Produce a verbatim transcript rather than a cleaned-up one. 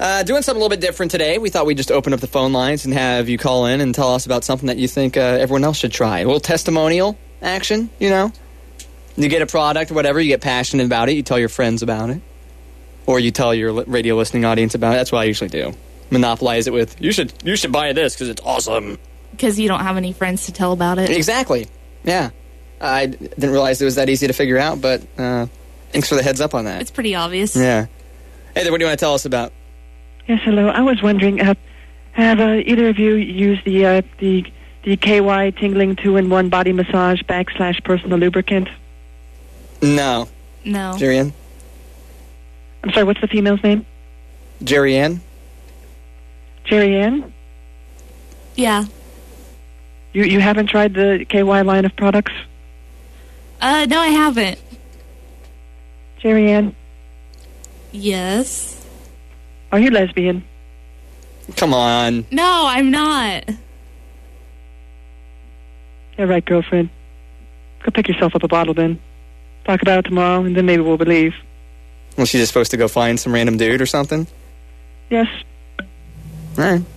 Uh, doing something a little bit different today. We thought we'd just open up the phone lines and have you call in and tell us about something that you think uh, everyone else should try. A little testimonial action, you know? You get a product or whatever, you get passionate about it, you tell your friends about it. Or you tell your li- radio listening audience about it. That's what I usually do. Monopolize it with, you should you should buy this because it's awesome. Because you don't have any friends to tell about it. Exactly. Yeah. I d- didn't realize it was that easy to figure out, but uh, thanks for the heads up on that. It's pretty obvious. Yeah. Hey there, what do you want to tell us about? Yes, hello. I was wondering, uh, have uh, either of you used the uh, the the K Y Tingling two in one Body Massage backslash Personal Lubricant? No. No. Jerry Ann? I'm sorry, what's the female's name? Jerry Ann? Jerry Ann? Yeah. You you haven't tried the K Y line of products? Uh, no, I haven't. Jerry Ann? Yes. Are you lesbian? Come on. No, I'm not. Yeah, right, girlfriend. Go pick yourself up a bottle then. Talk about it tomorrow, and then maybe we'll believe. Well, she's just supposed to go find some random dude or something? Yes. All right.